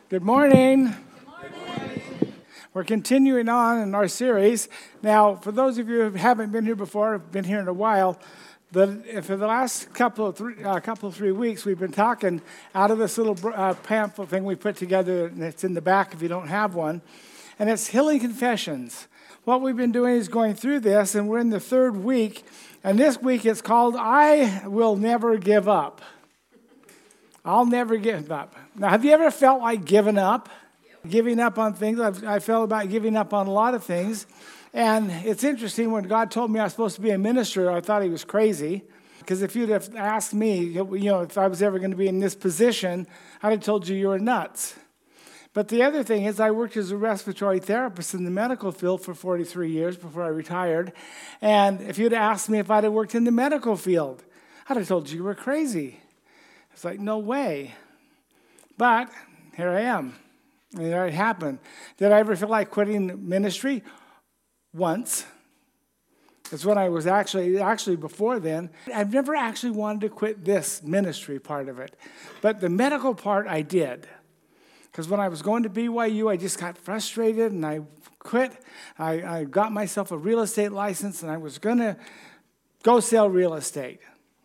Good morning. Good morning. We're continuing on in our series. Now, for those of you who haven't been here before, have been here in a while, for the last couple of 3 weeks, we've been talking out of this little pamphlet thing we put together, and it's in the back if you don't have one, and it's Healing Confessions. What we've been doing is going through this, and we're in the third week, and this week it's called I Will Never Give Up. I'll never give up. Now, have you ever felt like giving up? Giving up on things. I felt about giving up on a lot of things. And it's interesting, when God told me I was supposed to be a minister, I thought he was crazy. Because if you'd have asked me, if I was ever going to be in this position, I'd have told you were nuts. But the other thing is I worked as a respiratory therapist in the medical field for 43 years before I retired. And if you'd asked me if I'd have worked in the medical field, I'd have told you were crazy. It's like, no way. But here I am. And there it happened. Did I ever feel like quitting ministry? Once. It's when I was actually before then. I've never actually wanted to quit this ministry part of it. But the medical part I did. Because when I was going to BYU, I just got frustrated and I quit. I got myself a real estate license and I was going to go sell real estate.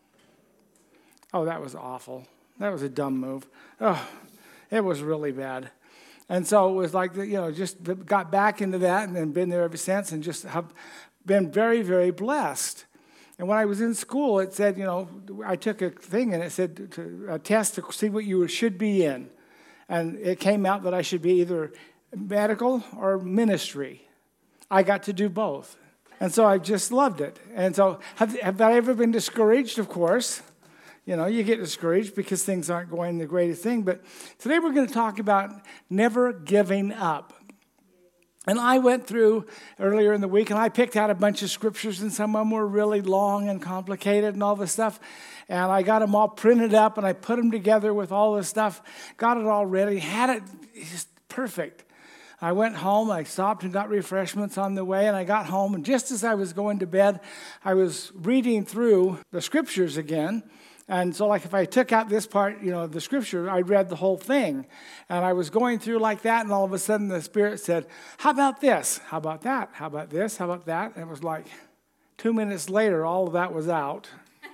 Oh, that was awful. That was a dumb move. Oh, it was really bad. And so it was like, just got back into that and then been there ever since and just have been very, very blessed. And when I was in school, it said, I took a thing and it said a test to see what you should be in. And it came out that I should be either medical or ministry. I got to do both. And so I just loved it. And so have I ever been discouraged? Of course. You get discouraged because things aren't going the greatest thing. But today we're going to talk about never giving up. And I went through earlier in the week and I picked out a bunch of scriptures, and some of them were really long and complicated and all this stuff. And I got them all printed up and I put them together with all this stuff, got it all ready, had it just perfect. I went home, I stopped and got refreshments on the way, and I got home. And just as I was going to bed, I was reading through the scriptures again. And so like if I took out this part, the scripture, I read the whole thing. And I was going through like that, and all of a sudden the Spirit said, how about this? How about that? How about this? How about that? And it was like 2 minutes later, all of that was out.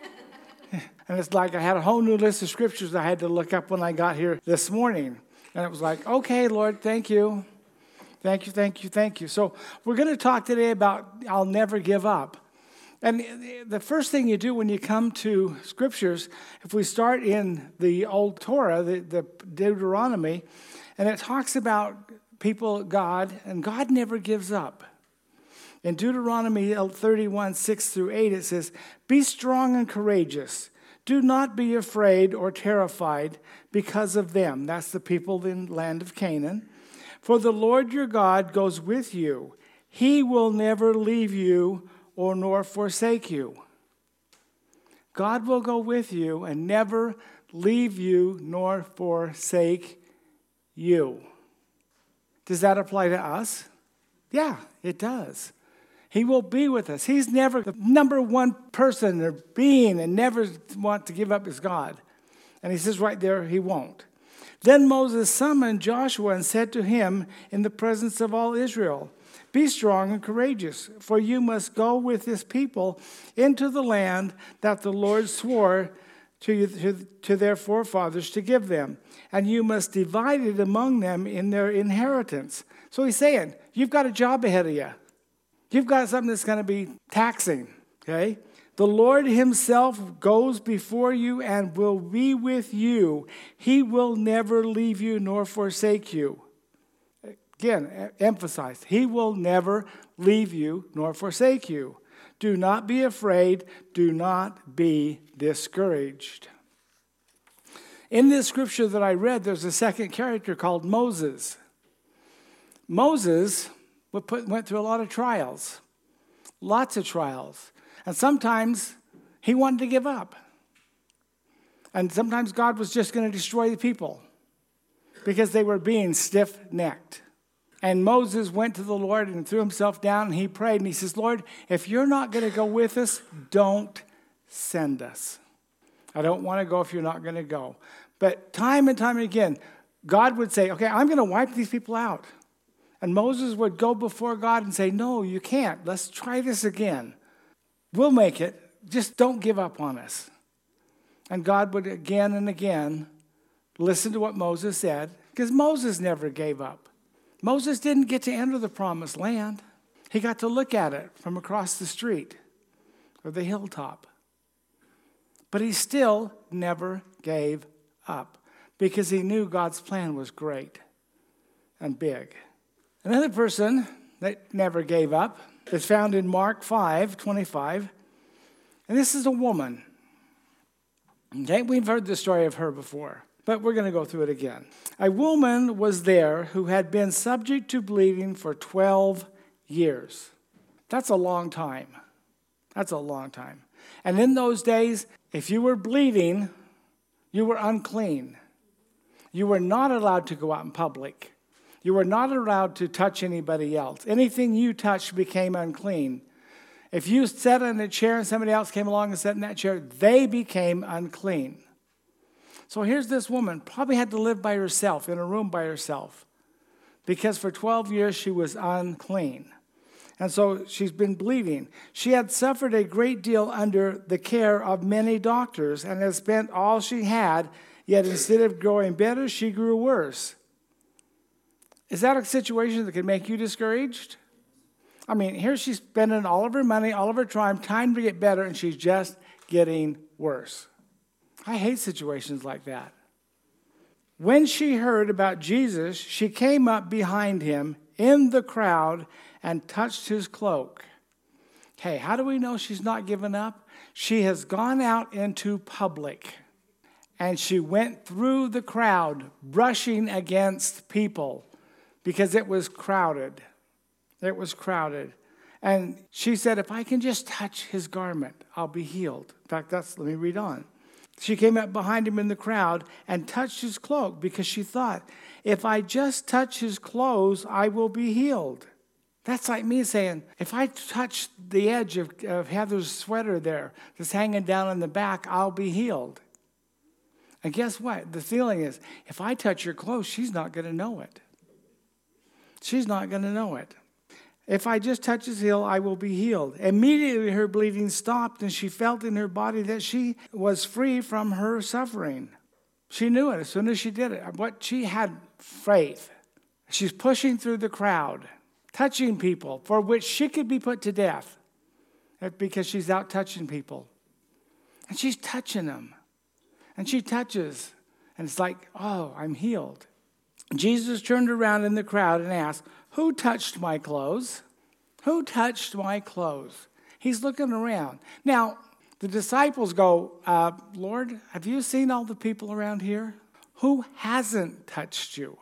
And it's like I had a whole new list of scriptures I had to look up when I got here this morning. And it was like, okay, Lord, thank you. Thank you, thank you, thank you. So we're going to talk today about I'll never give up. And the first thing you do when you come to scriptures, if we start in the Old Torah, the Deuteronomy, and it talks about people, God, and God never gives up. In Deuteronomy 31, 6-8, it says, be strong and courageous. Do not be afraid or terrified because of them. That's the people in the land of Canaan. For the Lord your God goes with you. He will never leave you or nor forsake you. God will go with you and never leave you nor forsake you. Does that apply to us? Yeah, it does. He will be with us. He's never the number one person or being and never want to give up his God. And he says right there, he won't. Then Moses summoned Joshua and said to him in the presence of all Israel, be strong and courageous, for you must go with this people into the land that the Lord swore to their forefathers to give them. And you must divide it among them in their inheritance. So he's saying, you've got a job ahead of you. You've got something that's going to be taxing, okay? The Lord himself goes before you and will be with you. He will never leave you nor forsake you. Again, emphasize, he will never leave you nor forsake you. Do not be afraid. Do not be discouraged. In this scripture that I read, there's a second character called Moses. Moses went through a lot of trials, lots of trials. And sometimes he wanted to give up. And sometimes God was just going to destroy the people because they were being stiff-necked. And Moses went to the Lord and threw himself down and he prayed and he says, Lord, if you're not going to go with us, don't send us. I don't want to go if you're not going to go. But time and time again, God would say, okay, I'm going to wipe these people out. And Moses would go before God and say, no, you can't. Let's try this again. We'll make it. Just don't give up on us. And God would again and again listen to what Moses said, because Moses never gave up. Moses didn't get to enter the promised land. He got to look at it from across the street or the hilltop. But he still never gave up because he knew God's plan was great and big. Another person that never gave up is found in Mark 5:25. And this is a woman. Okay, we've heard the story of her before, but we're going to go through it again. A woman was there who had been subject to bleeding for 12 years. That's a long time. That's a long time. And in those days, if you were bleeding, you were unclean. You were not allowed to go out in public. You were not allowed to touch anybody else. Anything you touched became unclean. If you sat in a chair and somebody else came along and sat in that chair, they became unclean. So here's this woman, probably had to live by herself, in a room by herself, because for 12 years she was unclean. And so she's been bleeding. She had suffered a great deal under the care of many doctors and had spent all she had, yet instead of growing better, she grew worse. Is that a situation that can make you discouraged? I mean, here she's spending all of her money, all of her time to get better, and she's just getting worse. I hate situations like that. When she heard about Jesus, she came up behind him in the crowd and touched his cloak. Hey, how do we know she's not given up? She has gone out into public, and she went through the crowd, brushing against people because it was crowded. It was crowded. And she said, if I can just touch his garment, I'll be healed. In fact, let me read on. She came up behind him in the crowd and touched his cloak because she thought, if I just touch his clothes, I will be healed. That's like me saying, if I touch the edge of Heather's sweater there that's hanging down in the back, I'll be healed. And guess what? The feeling is, if I touch her clothes, she's not going to know it. She's not going to know it. If I just touch his heel, I will be healed. Immediately her bleeding stopped, and she felt in her body that she was free from her suffering. She knew it as soon as she did it. She had faith. She's pushing through the crowd, touching people for which she could be put to death because she's out touching people. And she's touching them. And she touches, and it's like, oh, I'm healed. Jesus turned around in the crowd and asked, who touched my clothes? Who touched my clothes? He's looking around. Now, the disciples go, Lord, have you seen all the people around here? Who hasn't touched you?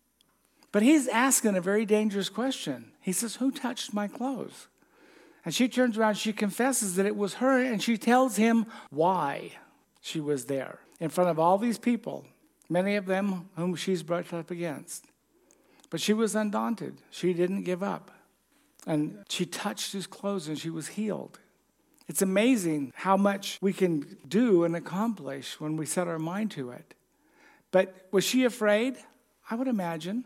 But he's asking a very dangerous question. He says, who touched my clothes? And she turns around, she confesses that it was her, and she tells him why she was there in front of all these people, many of them whom she's brushed up against. But she was undaunted. She didn't give up. And she touched his clothes and she was healed. It's amazing how much we can do and accomplish when we set our mind to it. But was she afraid? I would imagine.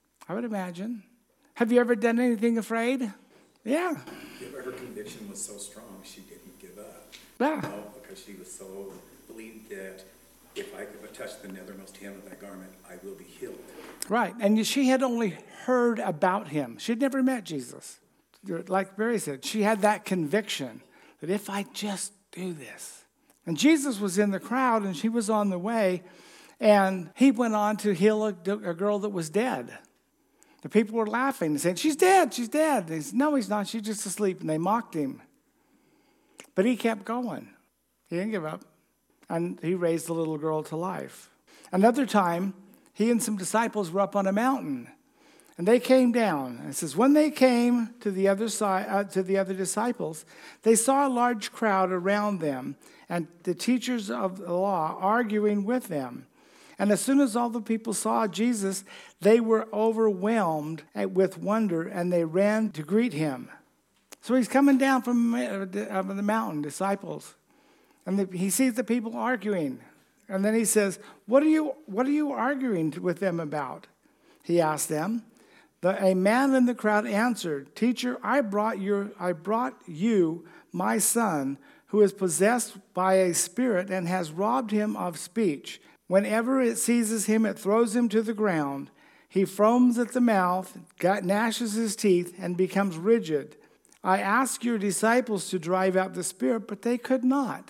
Have you ever done anything afraid? Yeah. Her conviction was so strong, she didn't give up. Yeah. No, because she was so believed that if I could but touch the nethermost hem of that garment, I will be healed. Right. And she had only heard about him. She had never met Jesus. Like Barry said, she had that conviction that if I just do this. And Jesus was in the crowd and she was on the way, and he went on to heal a girl that was dead. The people were laughing and saying, she's dead. And he said, no, he's not. She's just asleep. And they mocked him. But he kept going. He didn't give up. And he raised the little girl to life. Another time, he and some disciples were up on a mountain. And they came down. And it says, when they came to the other side, to the other disciples, they saw a large crowd around them and the teachers of the law arguing with them. And as soon as all the people saw Jesus, they were overwhelmed with wonder, and they ran to greet him. So he's coming down from the mountain, disciples. And he sees the people arguing. And then he says, what are you arguing with them about? He asked them. A man in the crowd answered, Teacher, I brought you my son, who is possessed by a spirit and has robbed him of speech. Whenever it seizes him, it throws him to the ground. He foams at the mouth, gnashes his teeth, and becomes rigid. I asked your disciples to drive out the spirit, but they could not.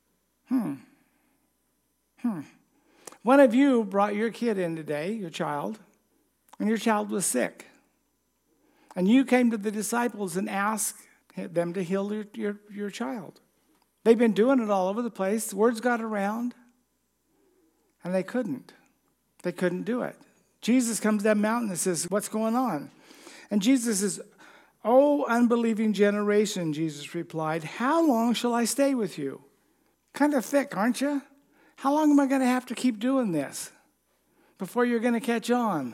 One of you brought your kid in today, your child, and your child was sick. And you came to the disciples and asked them to heal your child. They've been doing it all over the place. Words got around, and they couldn't. They couldn't do it. Jesus comes down the mountain and says, what's going on? And Jesus says, "Oh, unbelieving generation," Jesus replied, "how long shall I stay with you?" Kind of thick, aren't you? How long am I going to have to keep doing this before you're going to catch on?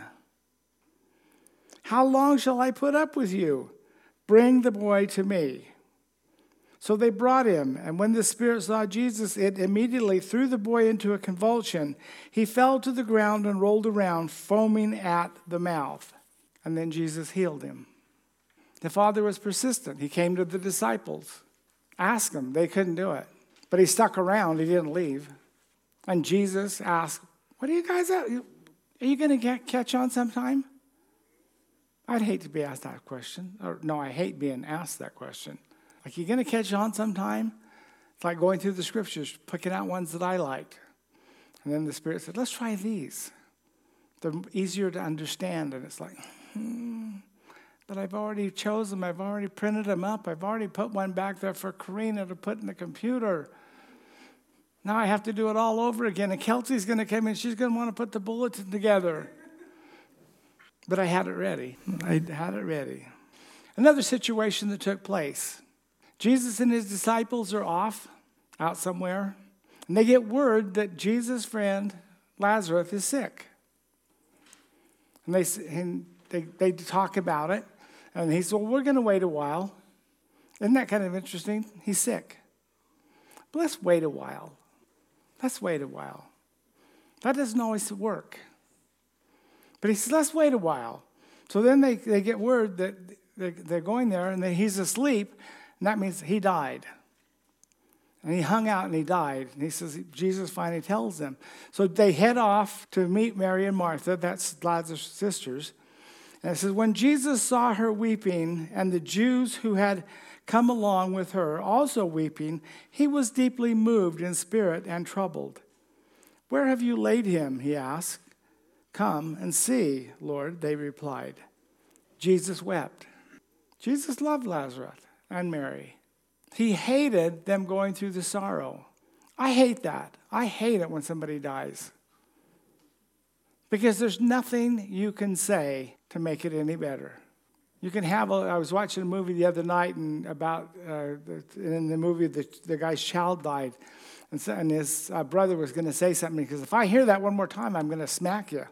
How long shall I put up with you? Bring the boy to me. So they brought him, and when the spirit saw Jesus, it immediately threw the boy into a convulsion. He fell to the ground and rolled around, foaming at the mouth. And then Jesus healed him. The father was persistent. He came to the disciples, asked them. They couldn't do it. But he stuck around. He didn't leave. And Jesus asked, what are you guys at? Are you going to catch on sometime? I'd hate to be asked that question. Or no, I hate being asked that question. Like, you going to catch on sometime? It's like going through the scriptures, picking out ones that I liked. And then the Spirit said, let's try these. They're easier to understand. And it's like, but I've already chosen them. I've already printed them up. I've already put one back there for Karina to put in the computer. Now I have to do it all over again. And Kelsey's going to come in. She's going to want to put the bulletin together. But I had it ready. Another situation that took place. Jesus and his disciples are off out somewhere, and they get word that Jesus' friend Lazarus is sick. And they talk about it, and he says, well, we're going to wait a while. Isn't that kind of interesting? He's sick. But let's wait a while. That doesn't always work. But he says, let's wait a while. So then they get word that they're going there, and that he's asleep, and that means he died. And he hung out and he died. And he says, Jesus finally tells them. So they head off to meet Mary and Martha. That's Lazarus' sisters. And it says, when Jesus saw her weeping, and the Jews who had come along with her also weeping, he was deeply moved in spirit and troubled. Where have you laid him? He asked. Come and see, Lord, they replied. Jesus wept. Jesus loved Lazarus and Mary. He hated them going through the sorrow. I hate that. I hate it when somebody dies. Because there's nothing you can say to make it any better. You can have, I was watching a movie the other night and about, in the movie, the guy's child died. And his brother was going to say something, because if I hear that one more time, I'm going to smack you.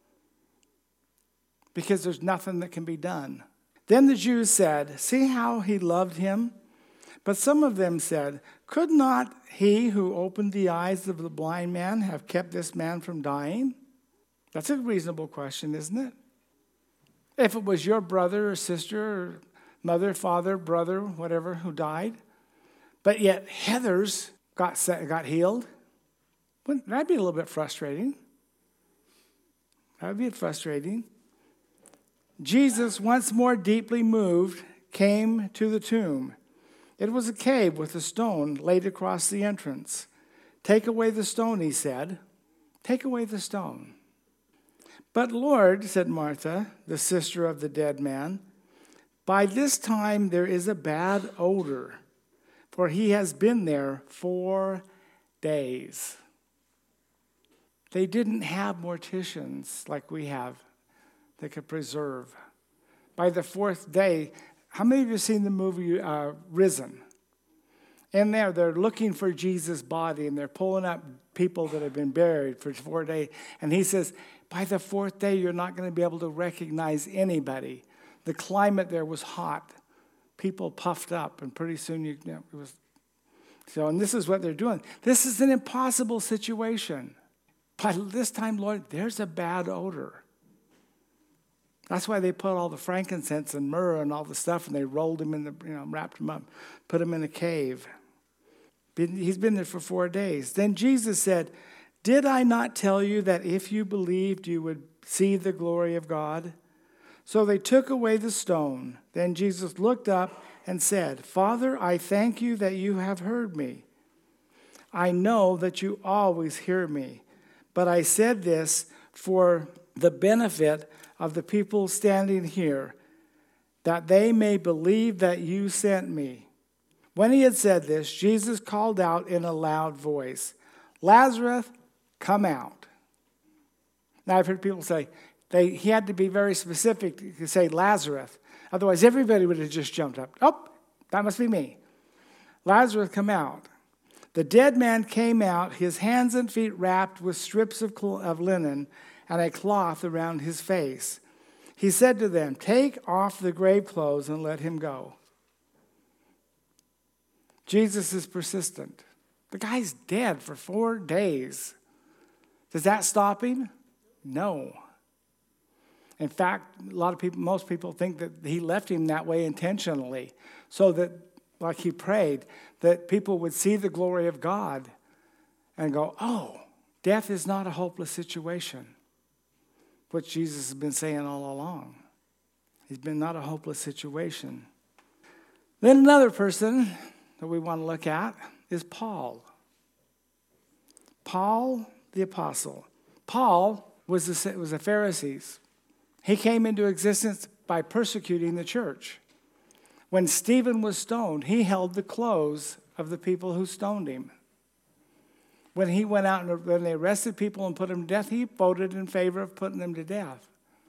Because there's nothing that can be done. Then the Jews said, see how he loved him? But some of them said, could not he who opened the eyes of the blind man have kept this man from dying? That's a reasonable question, isn't it? If it was your brother or sister or mother, father, brother, whatever, who died, but yet Heather's got healed, wouldn't that be a little bit frustrating? That would be frustrating. Jesus, once more deeply moved, came to the tomb. It was a cave with a stone laid across the entrance. Take away the stone, he said. Take away the stone. But Lord, said Martha, the sister of the dead man, by this time there is a bad odor, for he has been there 4 days. They didn't have morticians like we have that could preserve. By the 4th day, how many of you have seen the movie Risen? In there, they're looking for Jesus' body, and they're pulling up people that have been buried for 4 days. And he says, by the 4th day, you're not going to be able to recognize anybody. The climate there was hot. People puffed up, and pretty soon, it was. So, and this is what they're doing. This is an impossible situation. But this time, Lord, there's a bad odor. That's why they put all the frankincense and myrrh and all the stuff, and they rolled him in the, wrapped him up, put him in a cave. He's been there for 4 days. Then Jesus said, "Did I not tell you that if you believed, you would see the glory of God?" So they took away the stone. Then Jesus looked up and said, "Father, I thank you that you have heard me. I know that you always hear me. But I said this for the benefit of the people standing here, that they may believe that you sent me." When he had said this, Jesus called out in a loud voice, "Lazarus, come out." Now, I've heard people say he had to be very specific to say Lazarus. Otherwise, everybody would have just jumped up. "Oh, that must be me. Lazarus, come out." The dead man came out, his hands and feet wrapped with strips of linen and a cloth around his face. He said to them, "Take off the grave clothes and let him go." Jesus is persistent. The guy's dead for 4 days. Does that stop him? No. In fact, most people think that he left him that way intentionally, so that, like he prayed, that people would see the glory of God and go, "Oh, death is not a hopeless situation." What Jesus has been saying all along. He's been not a hopeless situation. Then another person that we want to look at is Paul. Paul the apostle. Paul was a Pharisee. He came into existence by persecuting the church. When Stephen was stoned, he held the clothes of the people who stoned him. When he went out and when they arrested people and put them to death, he voted in favor of putting them to death.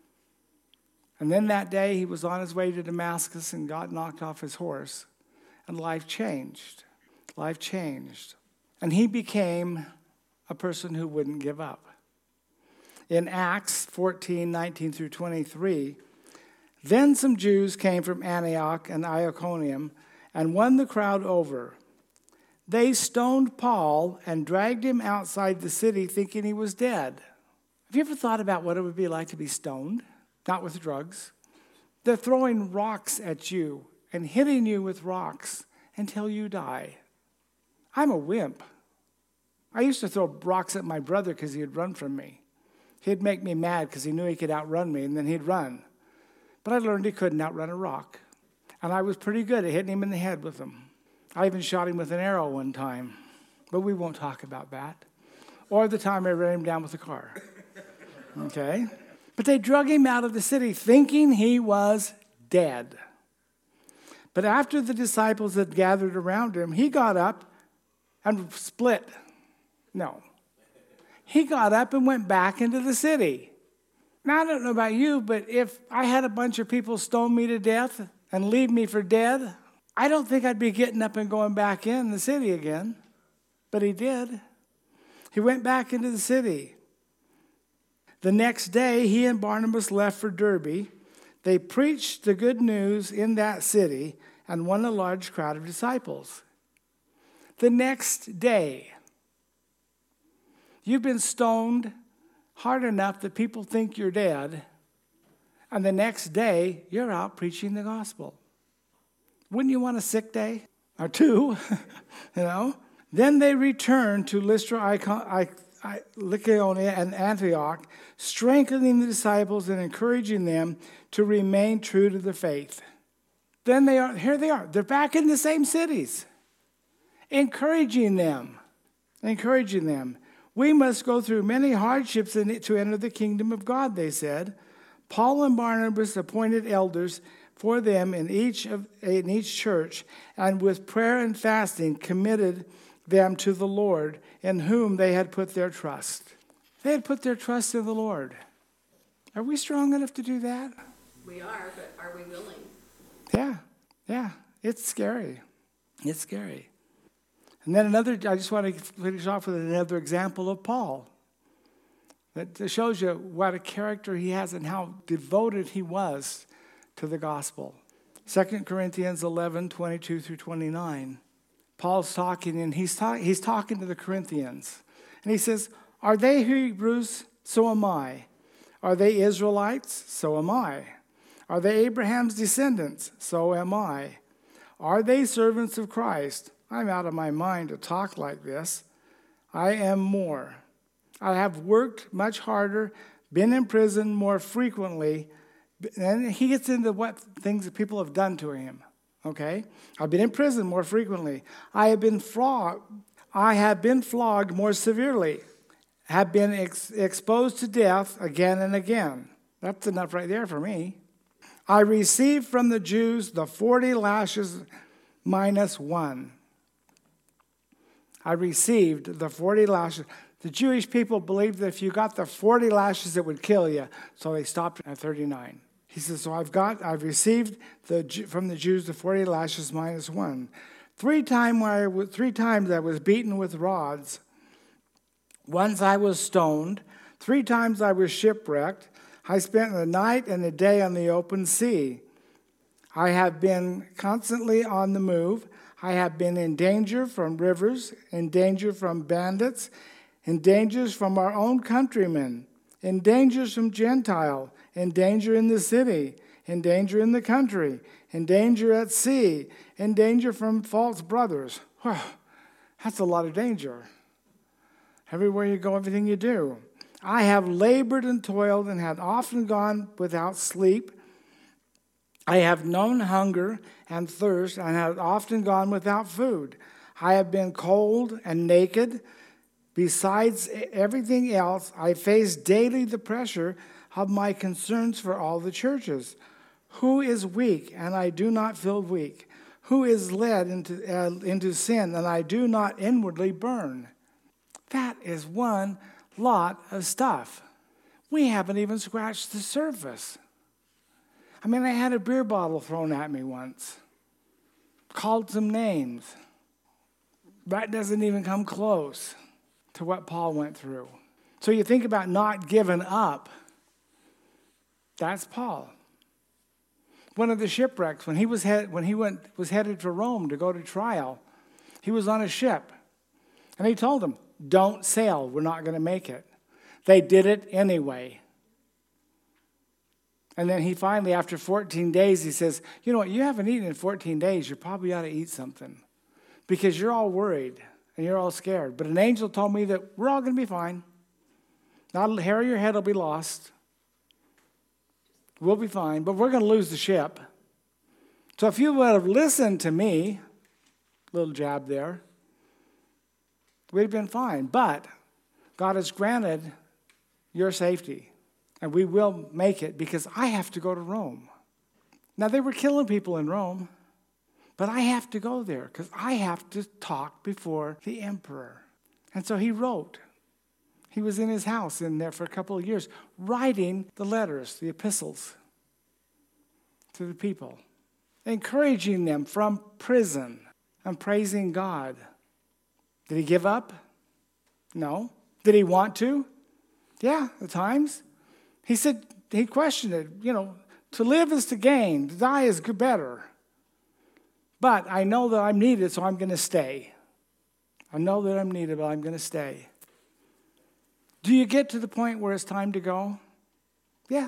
And then that day, he was on his way to Damascus and got knocked off his horse. And life changed. Life changed. And he became a person who wouldn't give up. In Acts 14:19 through 23, then some Jews came from Antioch and Iconium and won the crowd over. They stoned Paul and dragged him outside the city thinking he was dead. Have you ever thought about what it would be like to be stoned? Not with drugs. They're throwing rocks at you and hitting you with rocks until you die. I'm a wimp. I used to throw rocks at my brother because he'd run from me. He'd make me mad because he knew he could outrun me, and then he'd run. But I learned he couldn't outrun a rock. And I was pretty good at hitting him in the head with them. I even shot him with an arrow one time. But we won't talk about that. Or the time I ran him down with a car. Okay? But they drug him out of the city thinking he was dead. But after the disciples had gathered around him, he got up and split. No. He got up and went back into the city. Now, I don't know about you, but if I had a bunch of people stone me to death and leave me for dead, I don't think I'd be getting up and going back in the city again. But he did. He went back into the city. The next day, he and Barnabas left for Derbe. They preached the good news in that city and won a large crowd of disciples. The next day, you've been stoned hard enough that people think you're dead, and the next day, you're out preaching the gospel. Wouldn't you want a sick day? Or two, Then they returned to Lystra, Lycaonia, and Antioch, strengthening the disciples and encouraging them to remain true to the faith. Then here they are. They're back in the same cities, encouraging them. We must go through many hardships to enter the kingdom of God, they said. Paul and Barnabas appointed elders for them in each church, and with prayer and fasting committed them to the Lord, in whom they had put their trust. They had put their trust in the Lord. Are we strong enough to do that? We are, but are we willing? Yeah. It's scary. And then I just want to finish off with another example of Paul. That shows you what a character he has and how devoted he was to the gospel. 2 Corinthians 11:22 through 29. Paul's talking, and he's talking to the Corinthians. And he says, are they Hebrews? So am I. Are they Israelites? So am I. Are they Abraham's descendants? So am I. Are they servants of Christ? I'm out of my mind to talk like this. I am more. I have worked much harder, been in prison more frequently. And he gets into what things that people have done to him. Okay? I've been in prison more frequently. I have been flogged more severely. Have been exposed to death again and again. That's enough right there for me. I received from the Jews the 40 lashes minus 1. I received the 40 lashes. The Jewish people believed that if you got the 40 lashes, it would kill you. So they stopped at 39. He says, so I've received from the Jews the 40 lashes minus 1. 3 times I was beaten with rods. Once I was stoned. 3 times I was shipwrecked. I spent the night and the day on the open sea. I have been constantly on the move. I have been in danger from rivers, in danger from bandits, in dangers from our own countrymen, in dangers from Gentile, in danger in the city, in danger in the country, in danger at sea, in danger from false brothers. Wow, that's a lot of danger. Everywhere you go, everything you do. I have labored and toiled and have often gone without sleep. I have known hunger and thirst and have often gone without food. I have been cold and naked. Besides everything else, I face daily the pressure of my concerns for all the churches. Who is weak, and I do not feel weak? Who is led into sin, and I do not inwardly burn? That is one lot of stuff. We haven't even scratched the surface. I mean, I had a beer bottle thrown at me once. Called some names. That doesn't even come close to what Paul went through. So you think about not giving up. That's Paul. One of the shipwrecks, when he was headed to Rome to go to trial, he was on a ship. And he told them, don't sail, we're not going to make it. They did it anyway. And then he finally, after 14 days, he says, you know what, you haven't eaten in 14 days, you probably ought to eat something. Because you're all worried and you're all scared. But an angel told me that we're all going to be fine. Not a hair of your head will be lost. We'll be fine, but we're going to lose the ship. So if you would have listened to me, little jab there, we'd have been fine. But God has granted your safety. And we will make it because I have to go to Rome. Now, they were killing people in Rome, but I have to go there because I have to talk before the emperor. And so he wrote. He was in his house in there for a couple of years, writing the letters, the epistles to the people, encouraging them from prison and praising God. Did he give up? No. Did he want to? Yeah, at times. He said, he questioned it, to live is to gain, to die is better. But I know that I'm needed, so I'm going to stay. I know that I'm needed, but I'm going to stay. Do you get to the point where it's time to go? Yeah.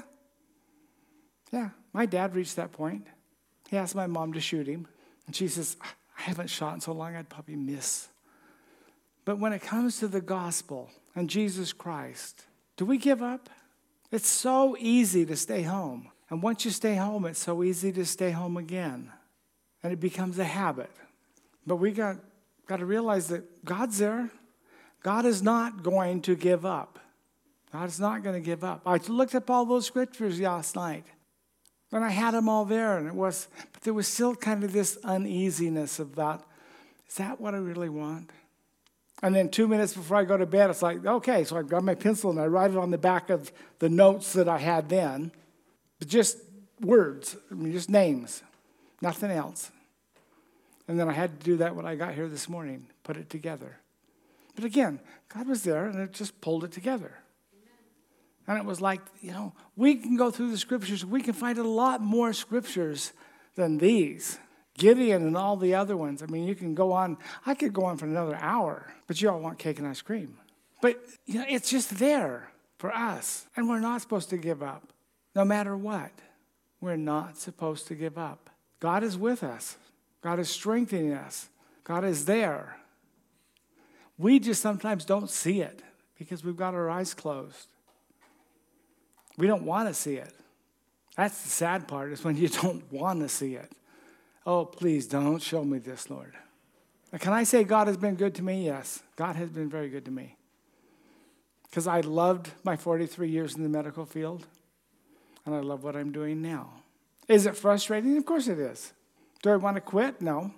Yeah, my dad reached that point. He asked my mom to shoot him. And she says, I haven't shot in so long, I'd probably miss. But when it comes to the gospel and Jesus Christ, do we give up? It's so easy to stay home. And once you stay home, it's so easy to stay home again. And it becomes a habit. But we got to realize that God's there. God is not going to give up. God is not going to give up. I looked up all those scriptures last night. And I had them all there. But there was still kind of this uneasiness about, is that what I really want? And then 2 minutes before I go to bed, it's like, okay, so I grab my pencil and I write it on the back of the notes that I had then. But just words, just names, nothing else. And then I had to do that when I got here this morning, put it together. But again, God was there and it just pulled it together. And it was like, we can go through the scriptures. We can find a lot more scriptures than these Gideon and all the other ones. I mean, you can go on. I could go on for another hour, but you all want cake and ice cream. But it's just there for us, and we're not supposed to give up, no matter what. We're not supposed to give up. God is with us. God is strengthening us. God is there. We just sometimes don't see it because we've got our eyes closed. We don't want to see it. That's the sad part, is when you don't want to see it. Oh, please don't show me this, Lord. Now, can I say God has been good to me? Yes, God has been very good to me. Because I loved my 43 years in the medical field, and I love what I'm doing now. Is it frustrating? Of course it is. Do I want to quit? No.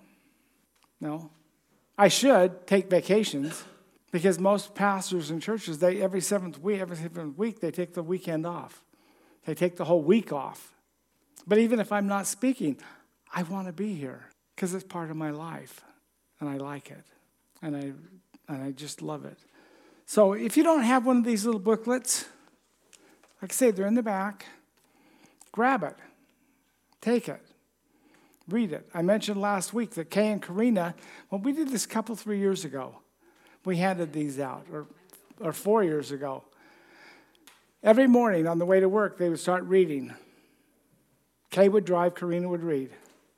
I should take vacations, because most pastors and churches, every seventh week, they take the weekend off. They take the whole week off. But even if I'm not speaking, I want to be here because it's part of my life, and I like it, and I just love it. So if you don't have one of these little booklets, like I say, they're in the back. Grab it. Take it. Read it. I mentioned last week that Kay and Karina, well, we did this 3 years ago. We handed these out, or 4 years ago. Every morning on the way to work, they would start reading. Kay would drive, Karina would read.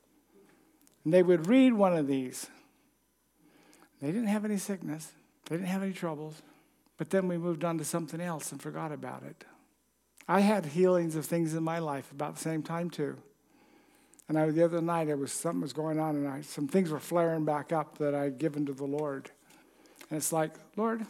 And they would read one of these. They didn't have any sickness. They didn't have any troubles. But then we moved on to something else and forgot about it. I had healings of things in my life about the same time too. And the other night, something was going on, and some things were flaring back up that I'd given to the Lord. And it's like, Lord,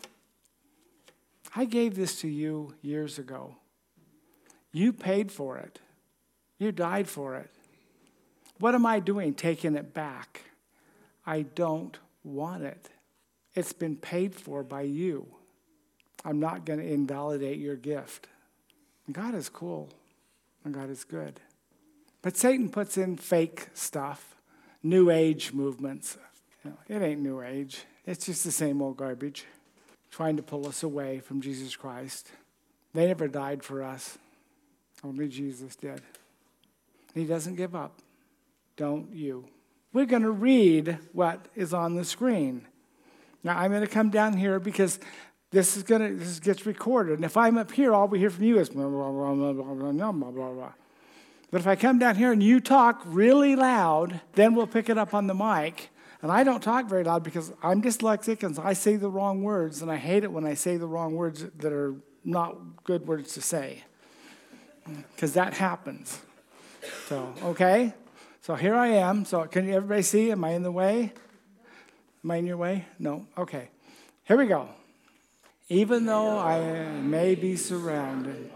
I gave this to you years ago. You paid for it. You died for it. What am I doing taking it back? I don't want it. It's been paid for by you. I'm not going to invalidate your gift. God is cool, and God is good. But Satan puts in fake stuff, new age movements. It ain't new age. It's just the same old garbage, trying to pull us away from Jesus Christ. They never died for us. Only Jesus did. He doesn't give up. Don't you? We're going to read what is on the screen. Now, I'm going to come down here because this gets recorded. And if I'm up here, all we hear from you is blah, blah, blah, blah, blah, blah, blah, blah, blah. But if I come down here and you talk really loud, then we'll pick it up on the mic. And I don't talk very loud because I'm dyslexic and I say the wrong words, and I hate it when I say the wrong words that are not good words to say, because that happens. So, okay? So here I am. So can everybody see? Am I in the way? Am I in your way? No? Okay. Here we go. Even though I may be surrounded,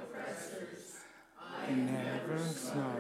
I never saw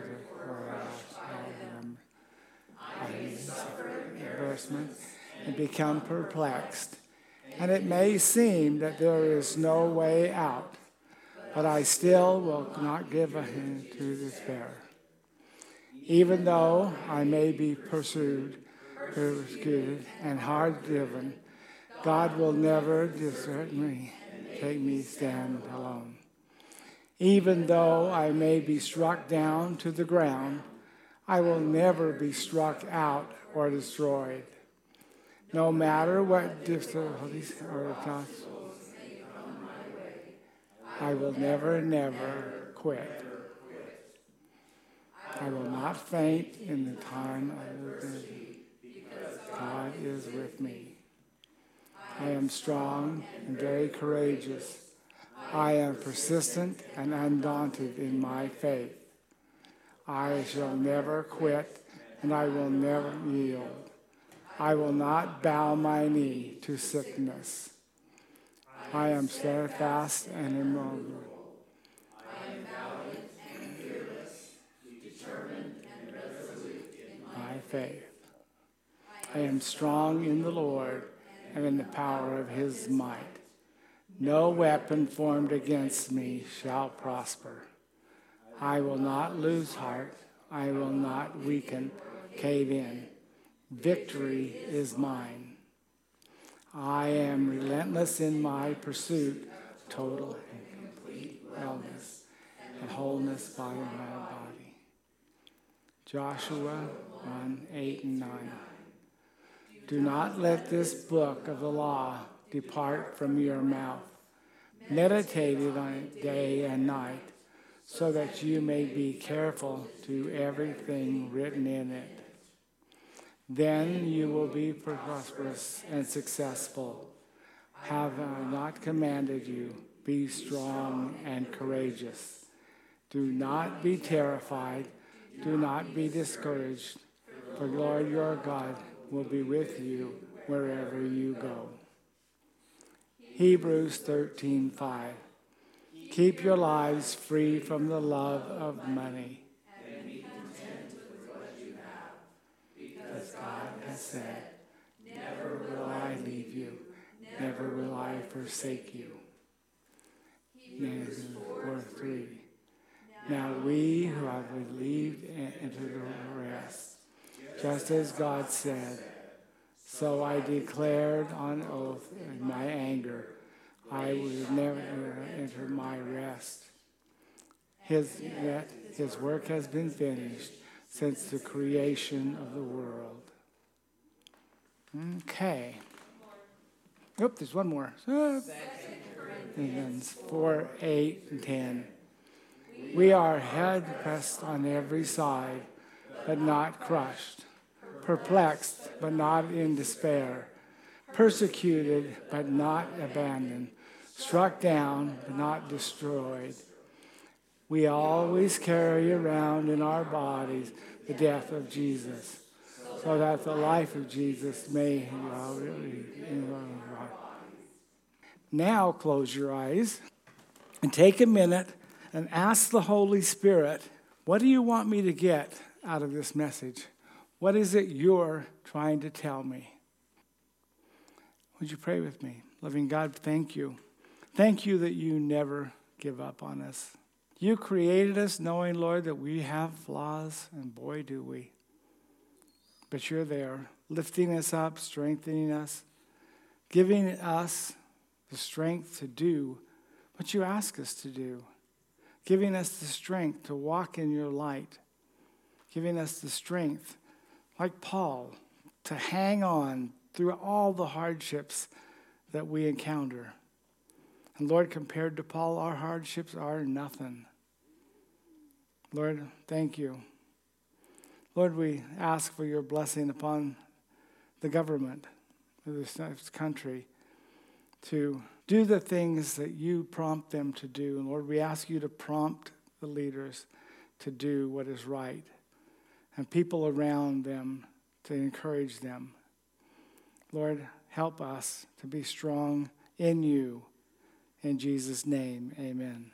I suffer embarrassment and become perplexed. And it may seem that there is no way out, but I still will not give in to despair. Even though I may be pursued, persecuted, and hard driven, God will never desert me, take me stand alone. Even though I may be struck down to the ground, I will never be struck out or destroyed. No matter what difficulties or tasks, I will never quit. I will not faint in the time of adversity, because God is with me. I am strong and very courageous. I am persistent and undaunted in my faith. I shall never quit, and I will never yield. I will not bow my knee to sickness. I am steadfast and immovable. I am valiant and fearless, determined and resolute in my faith. I am strong in the Lord and in the power of his might. No weapon formed against me shall prosper. I will not lose heart. I will not weaken, cave in. Victory is mine. I am relentless in my pursuit, total and complete wellness and wholeness by my body. Joshua 1, 8 and 9. Do not let this book of the law depart from your mouth. Meditate on it day and night, so that you may be careful to do everything written in it. Then you will be prosperous and successful. Have I not commanded you? Be strong and courageous. Do not be terrified. Do not be discouraged. For the Lord your God will be with you wherever you go. Hebrews 13:5. Keep your lives free from the love of money. And be content with what you have, because God has said, never will I leave you, never will I forsake you. Hebrews 4:3. Now we who have believed enter the rest, just as God said, so I declared on oath in my anger, I would never enter my rest. His work has been finished since the creation of the world. Okay. Oop, there's one more. Corinthians 4, 8, and 10. We are hard pressed on every side, but not crushed. Perplexed, but not in despair. Persecuted, but not abandoned. Struck down, but not destroyed. We always carry around in our bodies the death of Jesus, so that the life of Jesus may Now close your eyes and take a minute and ask the Holy Spirit, what do you want me to get out of this message? What is it you're trying to tell me? Would you pray with me? Loving God, thank you. Thank you that you never give up on us. You created us knowing, Lord, that we have flaws, and boy, do we. But you're there, lifting us up, strengthening us, giving us the strength to do what you ask us to do, giving us the strength to walk in your light, giving us the strength, like Paul, to hang on through all the hardships that we encounter. And Lord, compared to Paul, our hardships are nothing. Lord, thank you. Lord, we ask for your blessing upon the government of this country to do the things that you prompt them to do. And Lord, we ask you to prompt the leaders to do what is right, and people around them to encourage them. Lord, help us to be strong in you. In Jesus' name, amen.